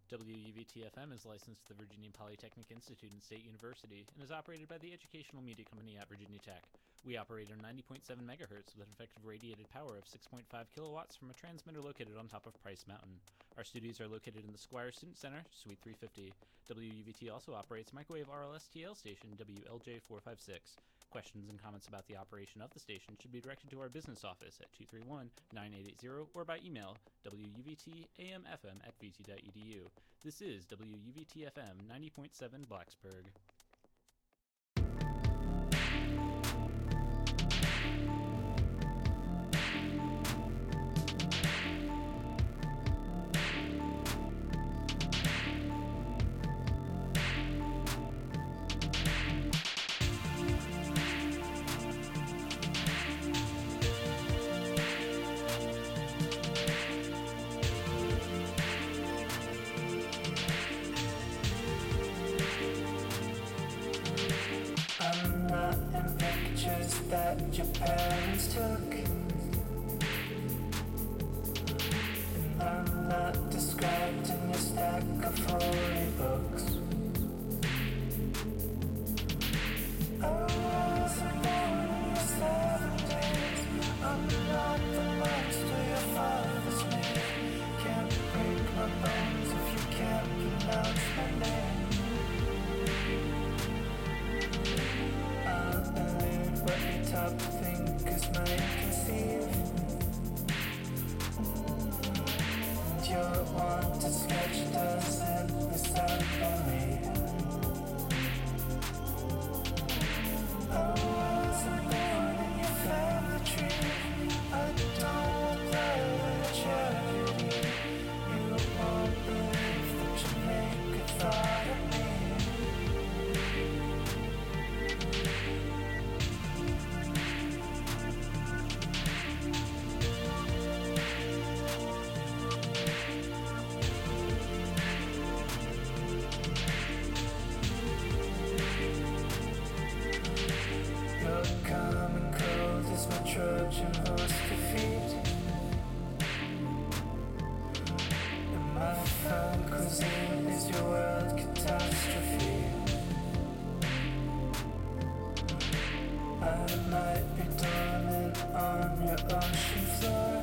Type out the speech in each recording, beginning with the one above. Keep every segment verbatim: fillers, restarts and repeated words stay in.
W U V T F M is licensed to the Virginia Polytechnic Institute and State University and is operated by the Educational Media Company at Virginia Tech. We operate on ninety point seven megahertz with an effective radiated power of six point five kilowatts from a transmitter located on top of Price Mountain. Our studios are located in the Squire Student Center, Suite three fifty. W U V T also operates microwave R L S T L station W L J four five six. Questions and comments about the operation of the station should be directed to our business office at two three one, nine eight eight zero or by email W U V T A M F M at v t dot e d u. This is W U V T F M ninety point seven Blacksburg. That your parents took, and I'm not described in your stack of holy books. I wasn't born in your seventies. I'm not the monster your father's made. Can't break my bones if you can't pronounce my name. I'll believe what your top thinkers might conceive, and your wanted sketch doesn't resemble me. I wasn't born in your family tree. I don't love your charity. You won't believe that you make a thought of me. Common cold is my Trojan horse defeat, and my fine cuisine is your world catastrophe. I might be dormant on your ocean floor,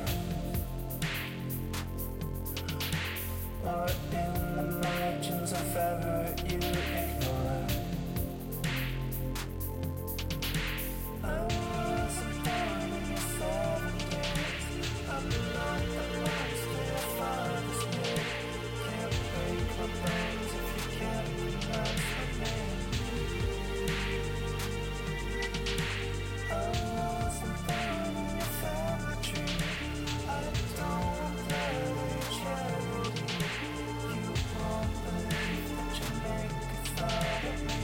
or in the margins of ever you ignore. I wasn't born in your seventies. I'm not the monster your father's made. Can't break my bones if you can't pronounce my name. I wasn't born in your family tree. I don't love your charity. You won't believe that you make a thought of me.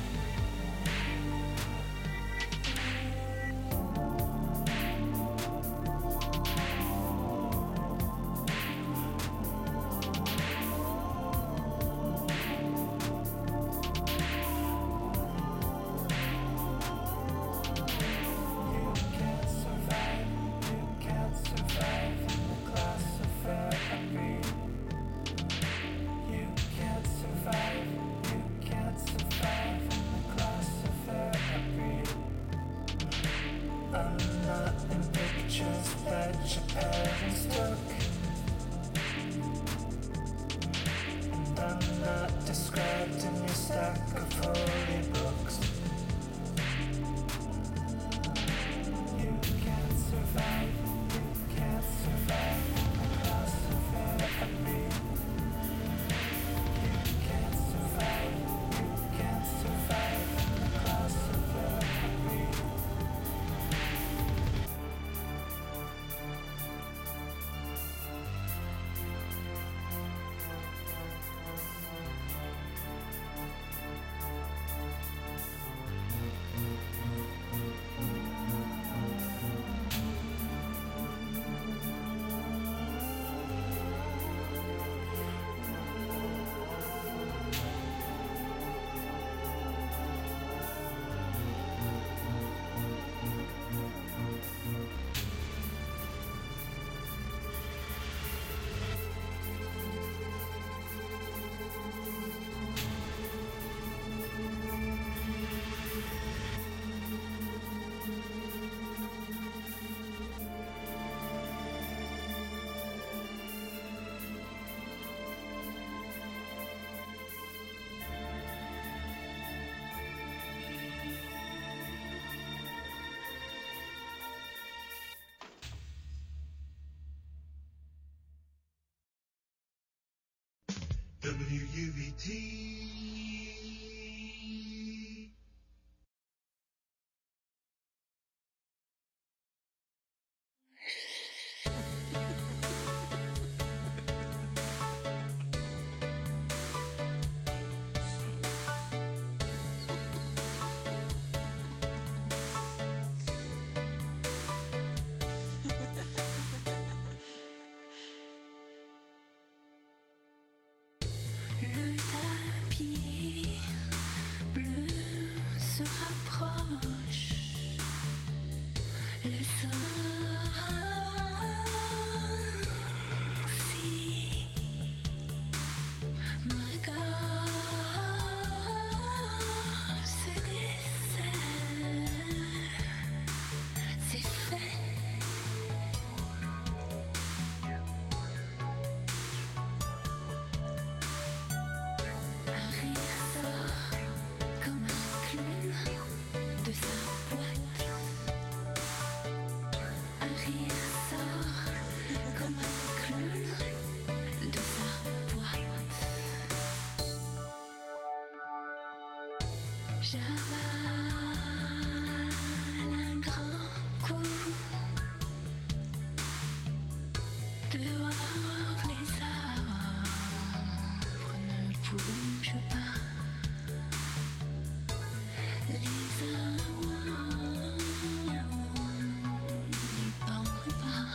That your parents took, and I'm not described in your stack of holy books. You can't survive, you can't survive in the class of air I breathe. You can't survive, you can't survive in the class of air I breathe. W U V T. Le tapis bleu se rapproche, le sourcil, ma gorge se dessert, c'est fait. Un rire sort comme un clown de sa boîte. Un rire sort comme un clown de sa boîte. J'avale un grand coup. Dehors les arbres ne bougent pas. Les oies n'y pensent pas.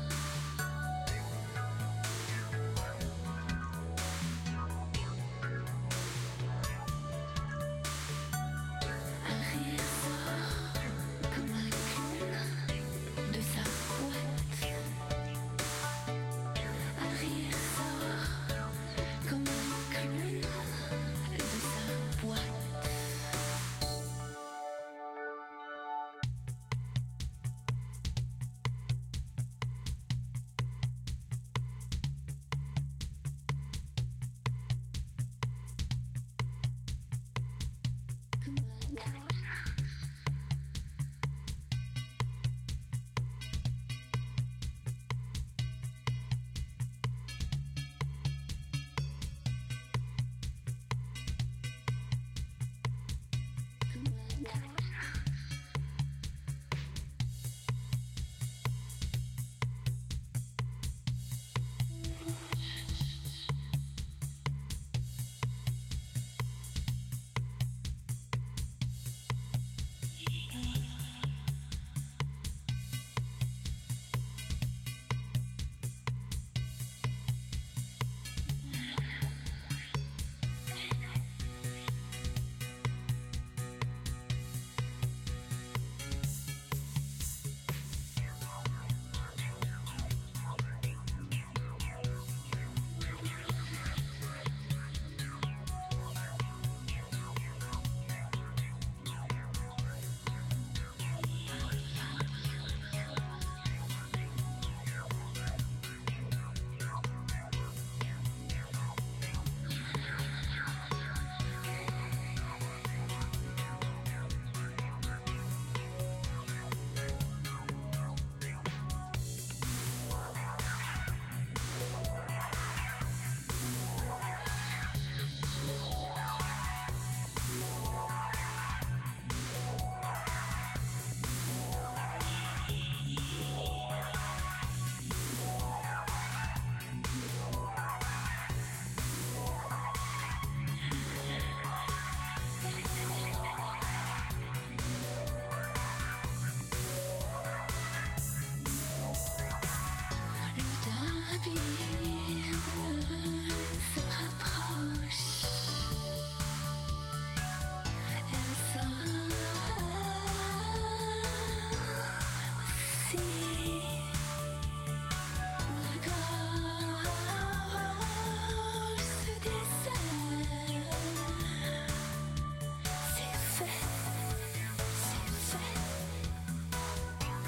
Un rire sort comme un clown de sa boîte. Un rire sort comme un clown de sa boîte.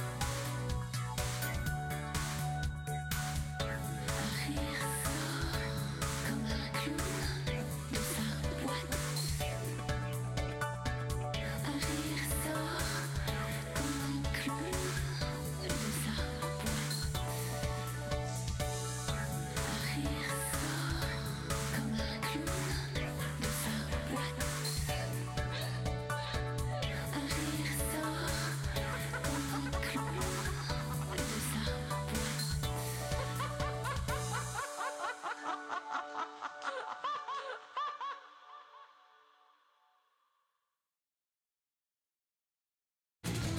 Rire sort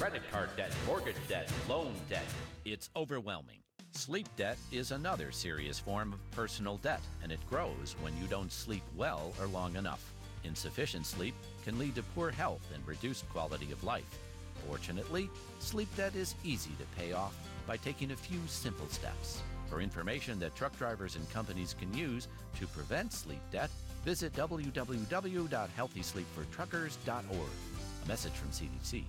credit card debt, mortgage debt, loan debt. It's overwhelming. Sleep debt is another serious form of personal debt, and it grows when you don't sleep well or long enough. Insufficient sleep can lead to poor health and reduced quality of life. Fortunately, sleep debt is easy to pay off by taking a few simple steps. For information that truck drivers and companies can use to prevent sleep debt, visit w w w dot healthy sleep for truckers dot org. A message from C D C.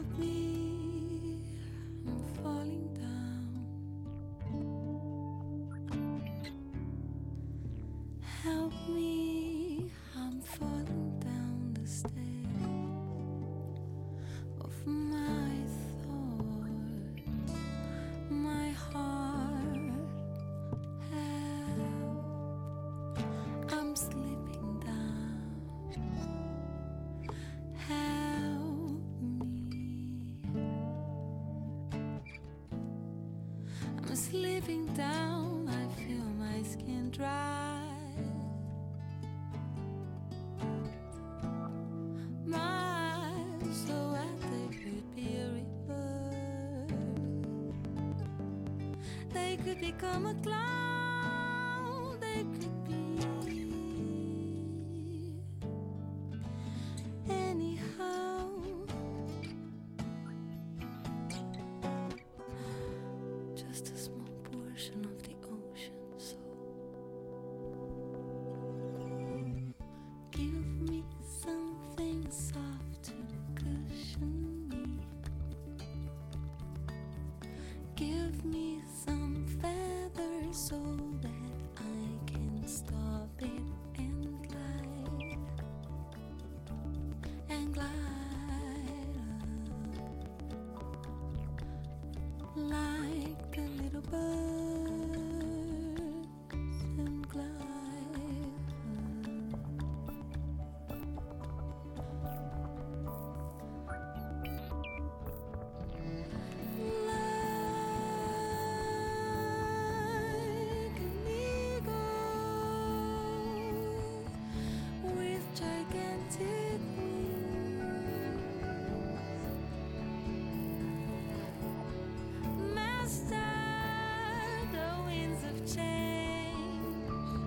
Help me, I'm falling down. Help me, I'm falling down the stairs of my thoughts, my heart. Help, I'm slipping down. Help me, I'm slipping down. I feel my skin dry. My sweat, they could be a river. They could become a cloud. They could be anyhow. Just a small portion of the ocean, so give me something soft to cushion me. Give me some feathers so that I can stop it and glide and glide up like the little birds and glide like an eagle with gigantic wings. Master the winds of change.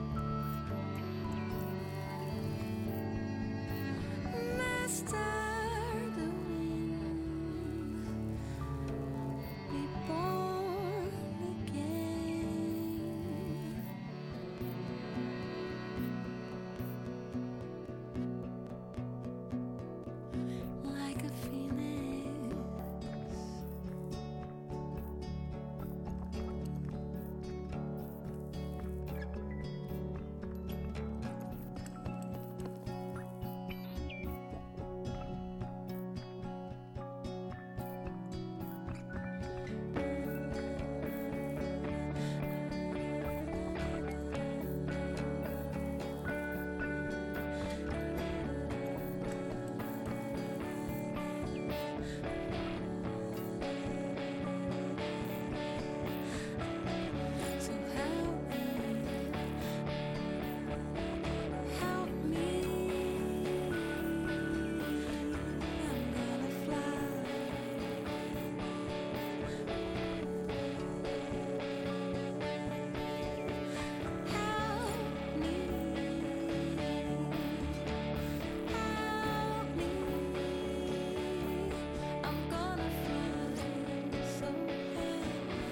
Master the winds. Be born again. Like a phoenix. So help me, help me. I'm gonna fly. Help me, help me. I'm gonna fly so high.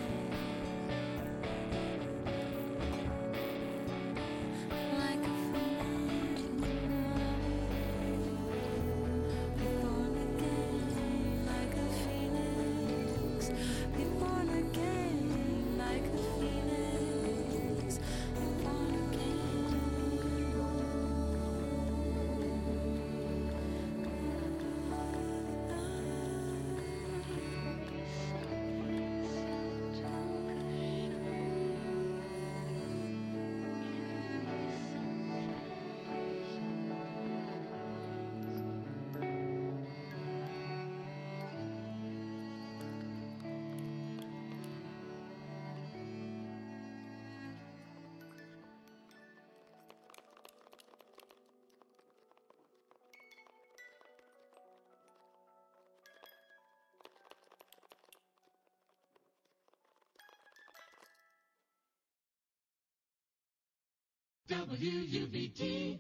Like a phoenix, be born again. Like a phoenix, be born again. Like a phoenix, be born W U B T.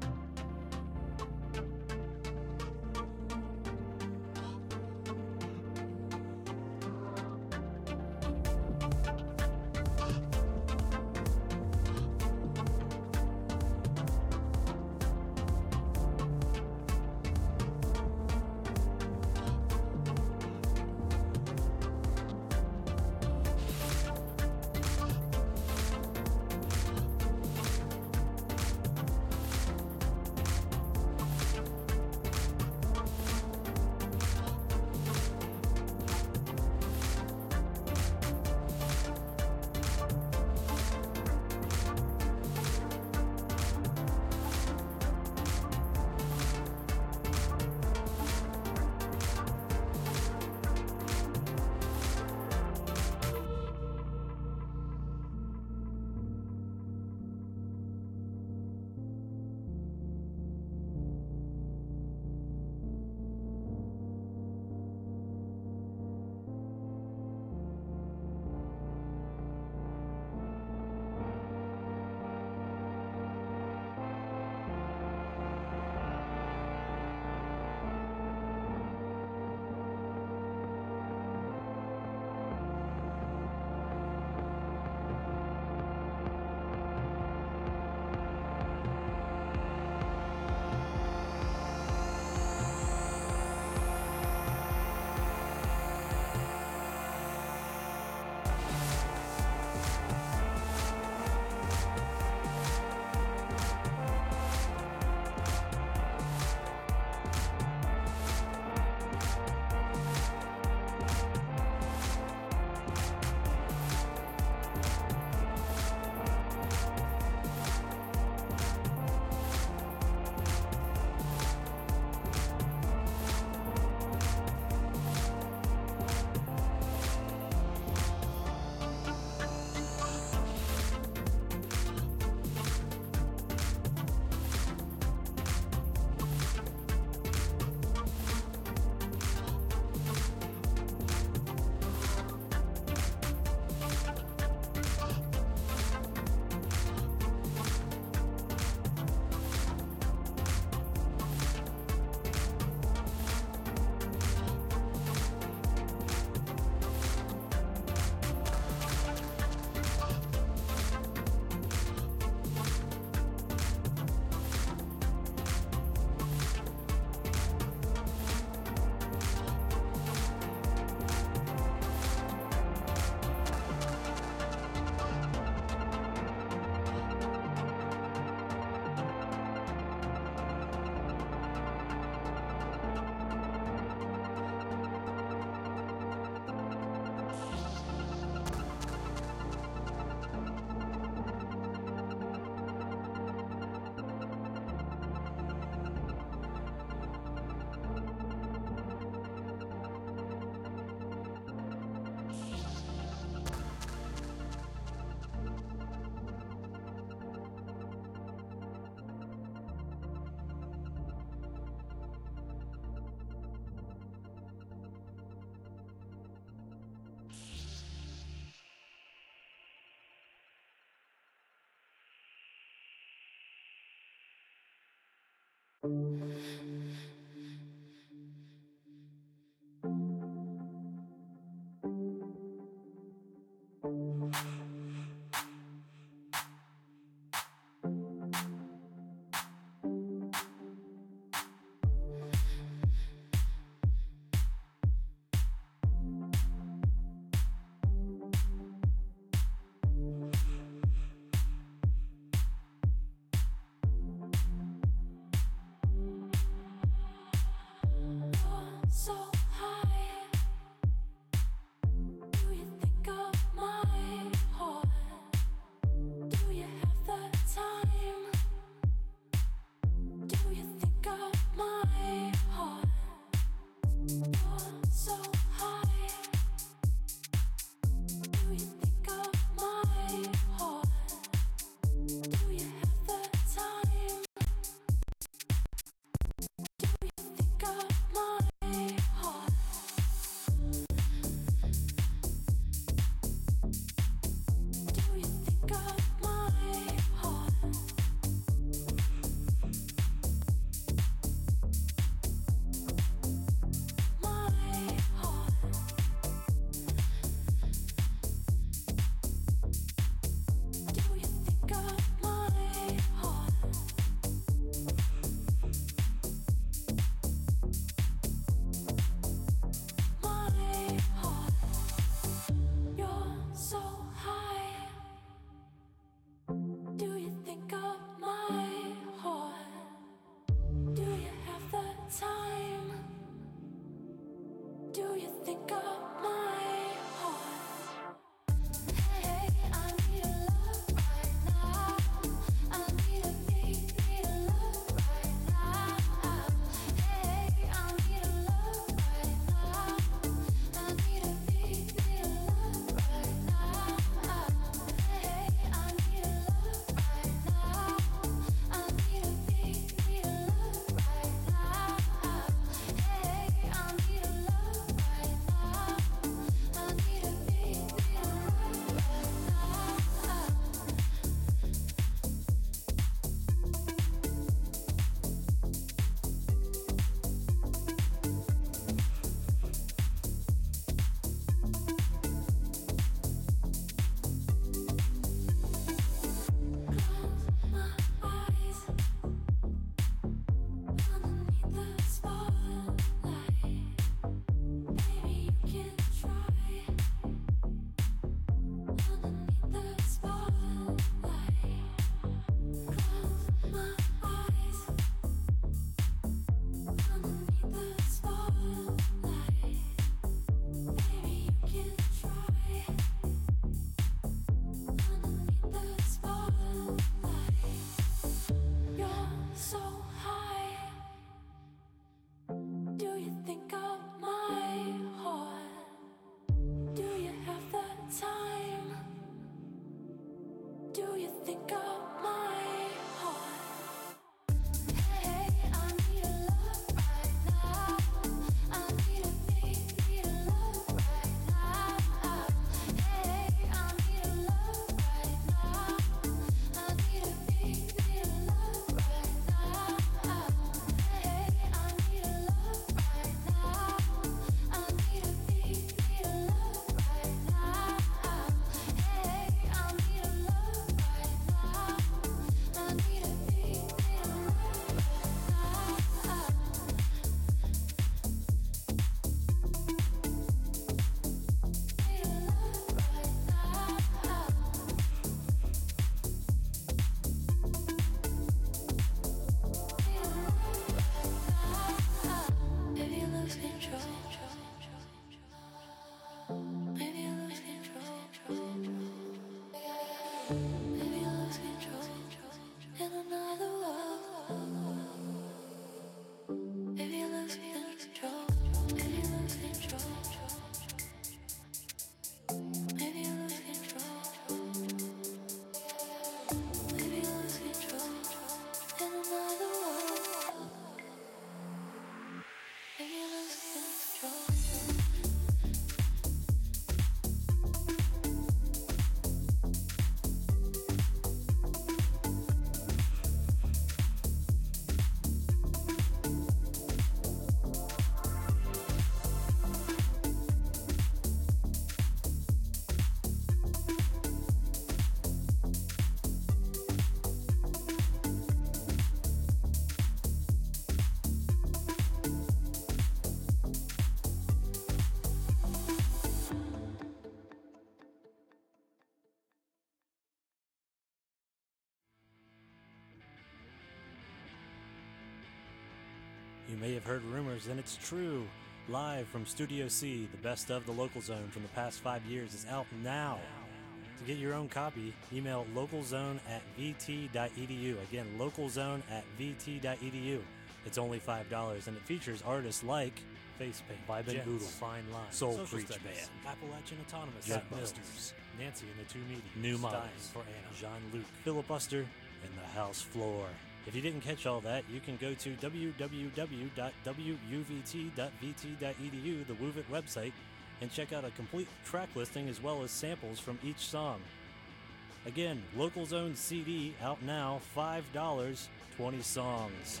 may have heard rumors, and it's true. Live from Studio C, the best of the Local Zone from the past five years is out now. To get your own copy, email localzone at vt.edu. Again, localzone at vt.edu. It's only five dollars, and it features artists like Face Paint, Vibe and Boodle, Fine Line, Soul Social Preach Studies, Band, Appalachian Autonomous, Jet Mills, Busters, Nancy and the Two Mediums, New Stein Models, for Anna, Jean-Luc, Filibuster, and the House Floor. If you didn't catch all that, you can go to w w w dot w u v t dot v t dot e d u, the WUVIT website, and check out a complete track listing as well as samples from each song. Again, Local Zone C D out now, five dollars, twenty songs.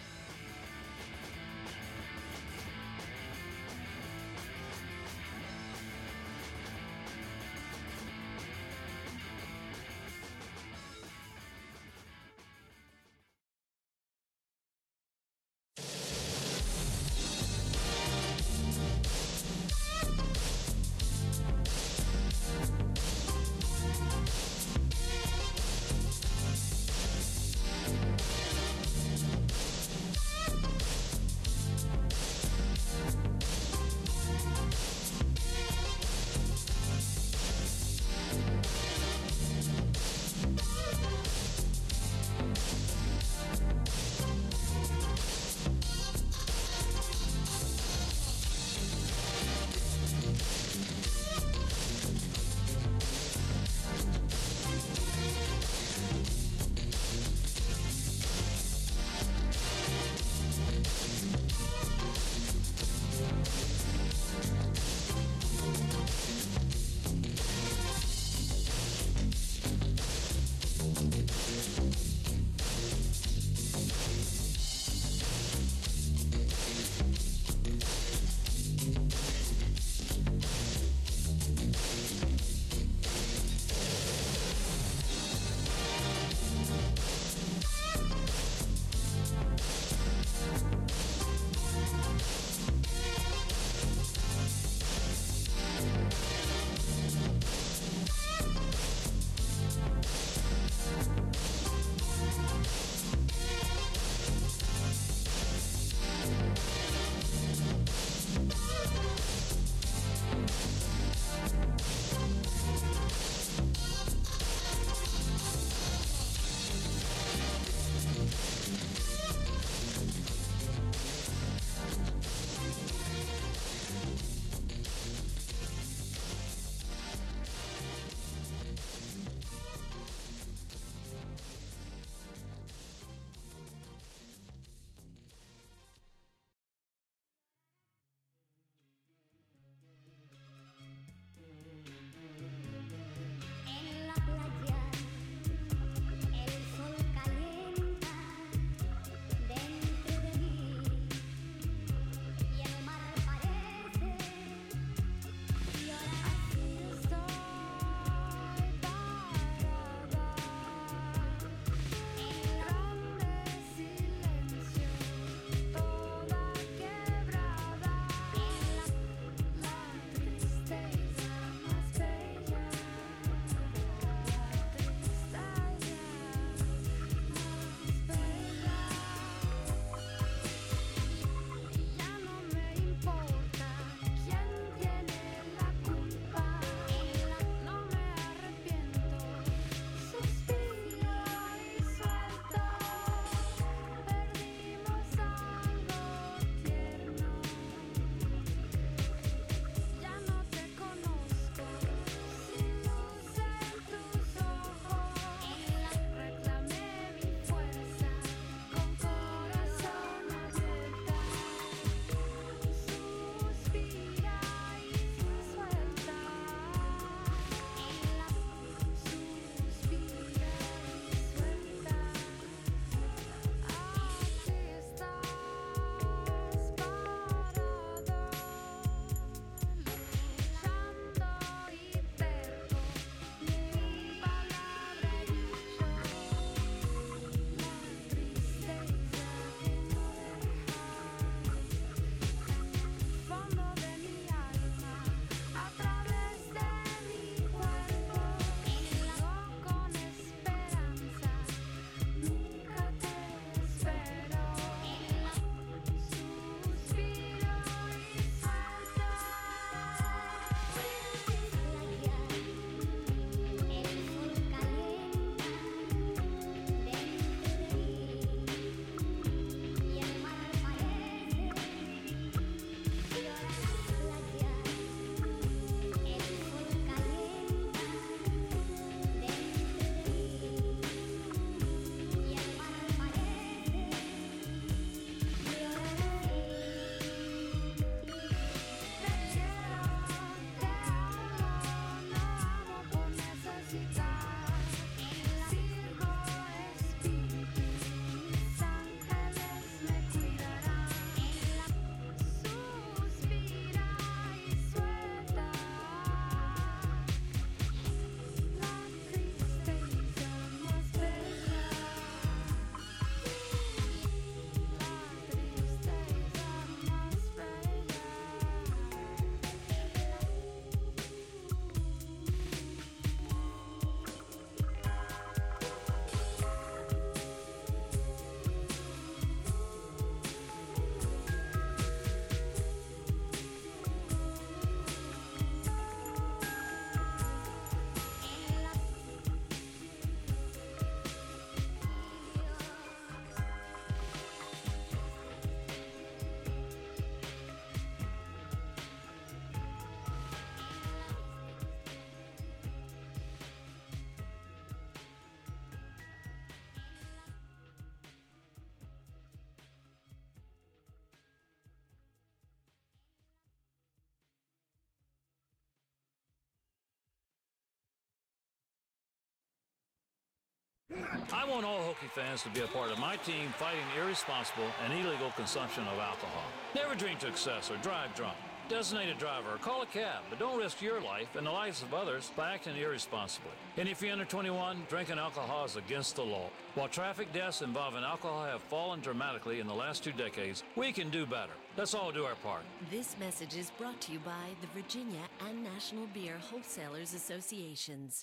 I want all Hokie fans to be a part of my team fighting irresponsible and illegal consumption of alcohol. Never drink to excess or drive drunk. Designate a driver or call a cab, but don't risk your life and the lives of others by acting irresponsibly. And if you're under twenty-one, drinking alcohol is against the law. While traffic deaths involving alcohol have fallen dramatically in the last two decades, we can do better. Let's all do our part. This message is brought to you by the Virginia and National Beer Wholesalers Associations.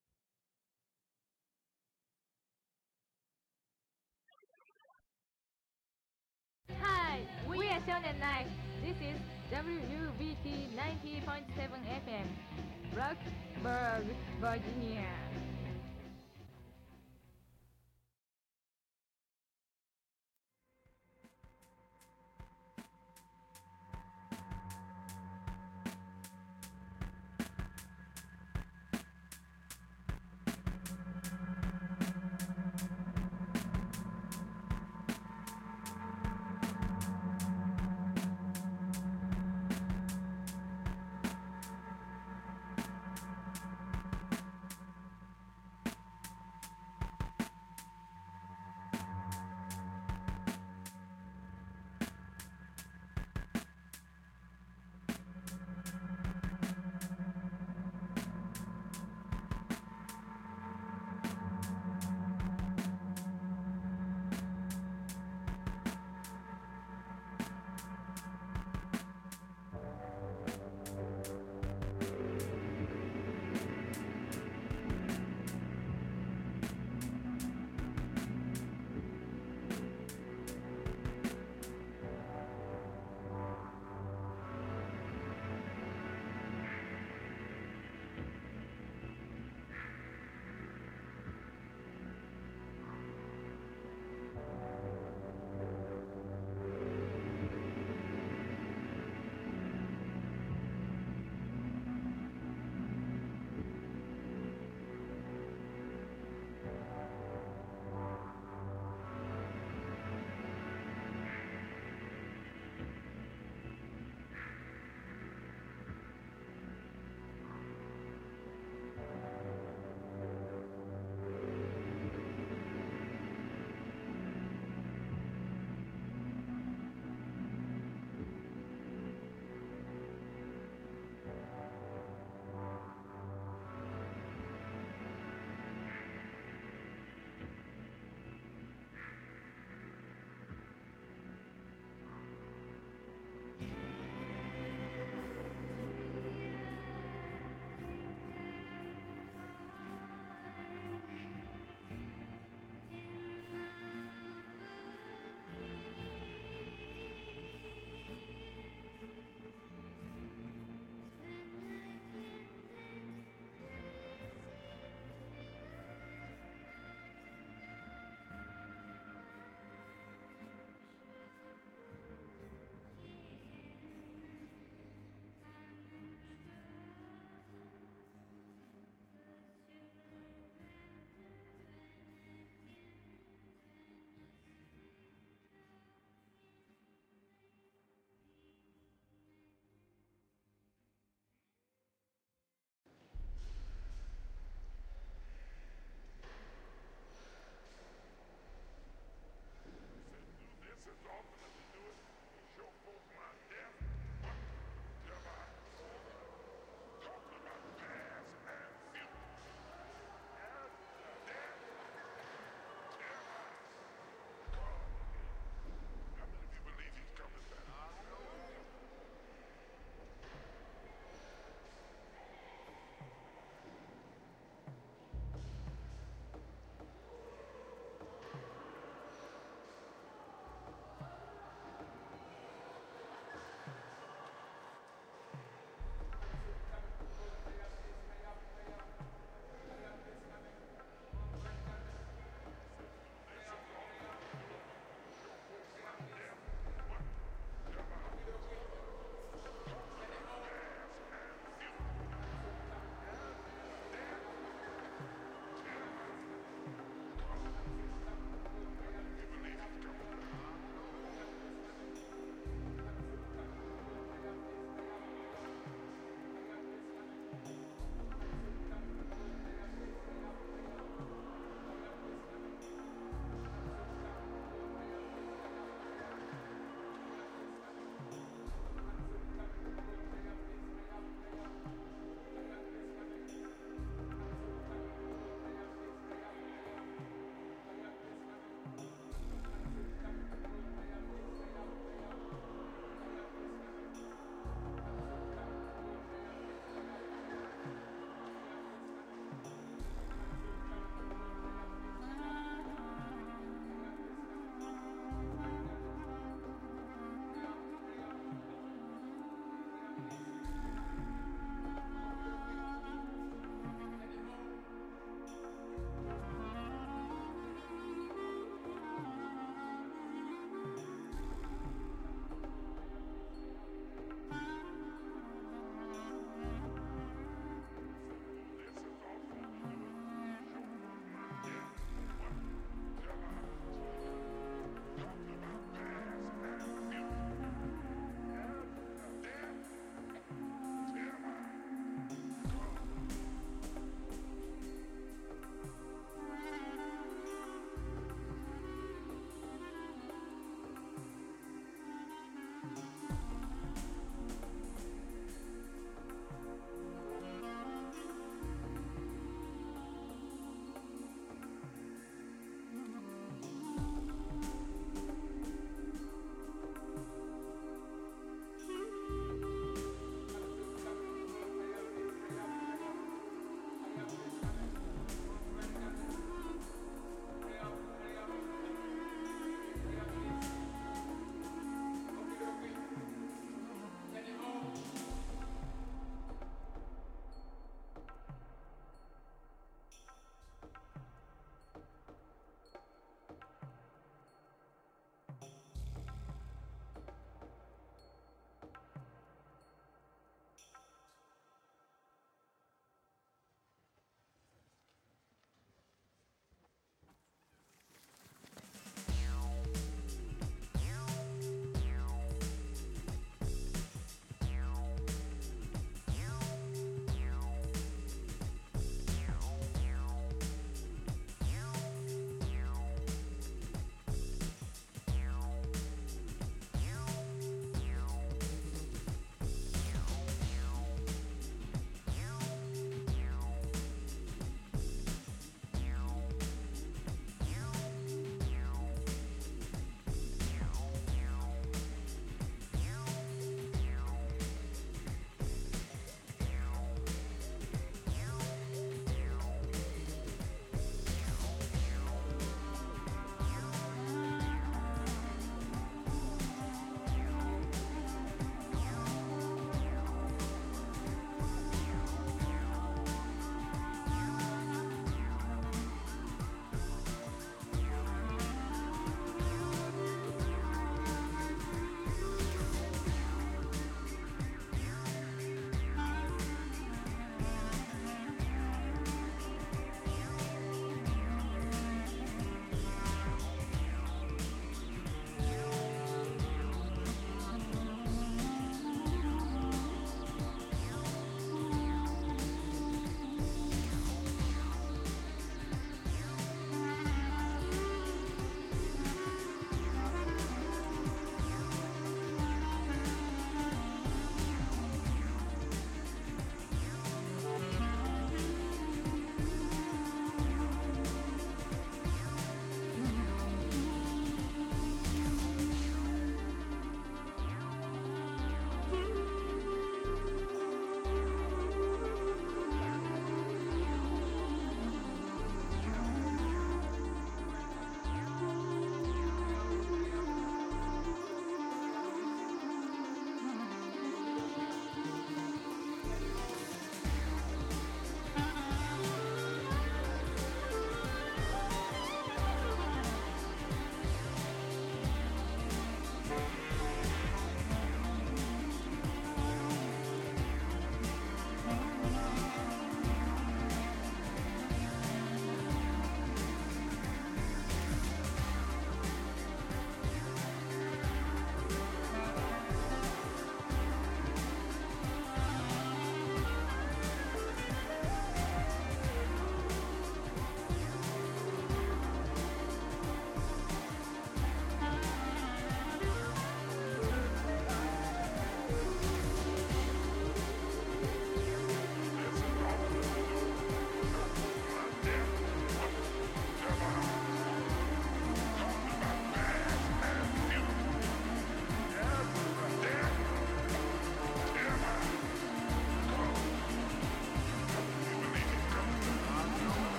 Hi, we are Shonen Night. This is W U V T ninety point seven F M, Roxburgh, Virginia.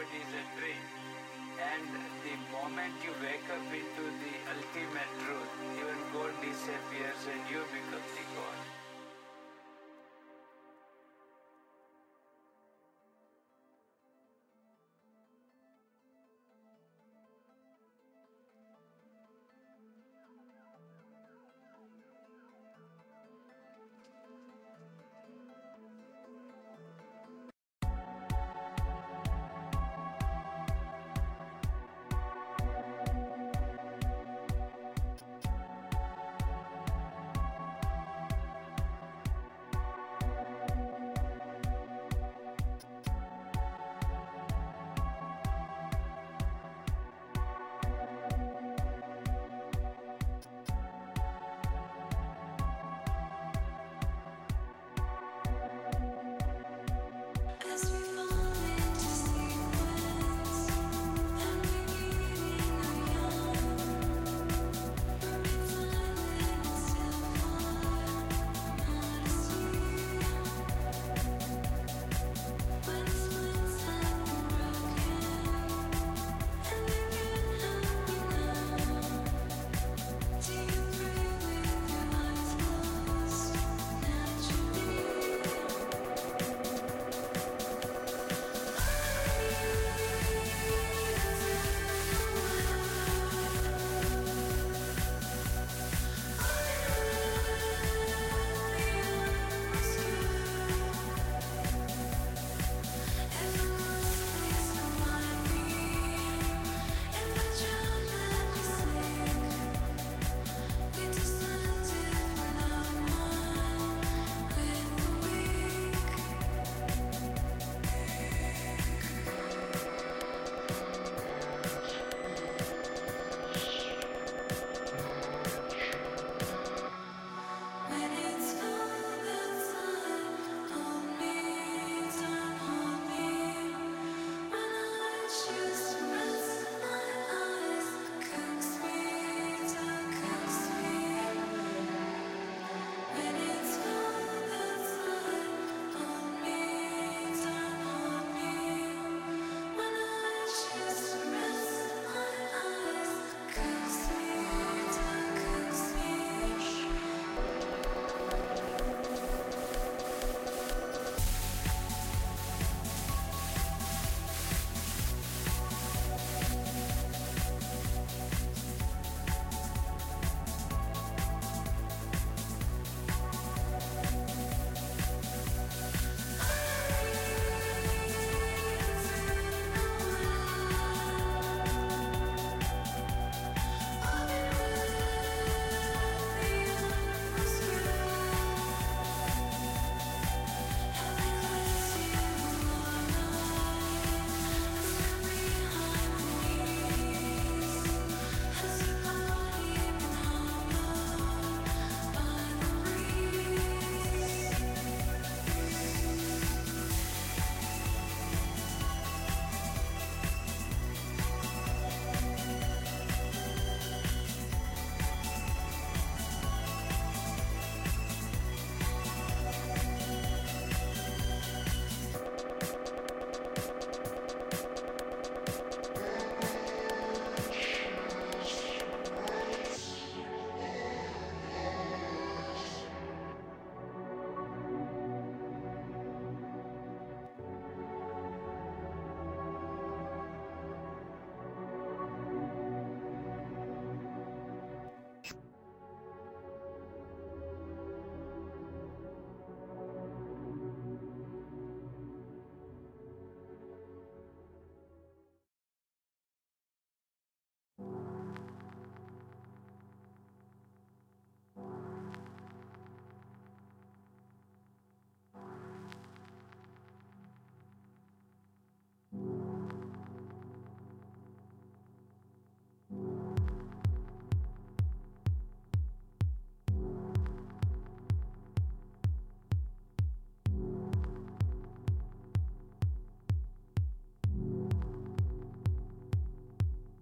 it is a dream. And the moment you wake up into the ultimate truth, even God disappears and you become the God.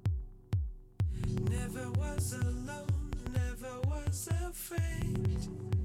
Never was alone, never was afraid.